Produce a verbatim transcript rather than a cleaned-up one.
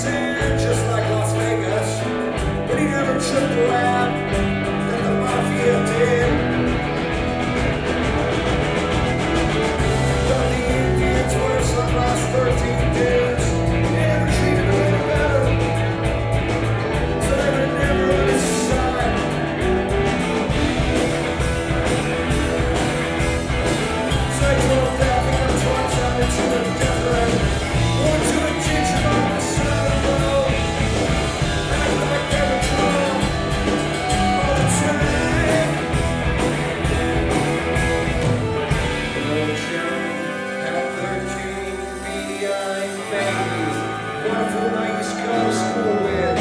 sand just like Las Vegas, but he never took the lap that the mafia did. But the Indians were some last thirteen dudes. They never treated him any better, so they were never on his side. So I drove that thing twice out into the desert. One to a ditch on the side of the road. Act like they were drunk all the time. No Sharon had thirteen beady-eyed babies. One of whom I used to go to school with.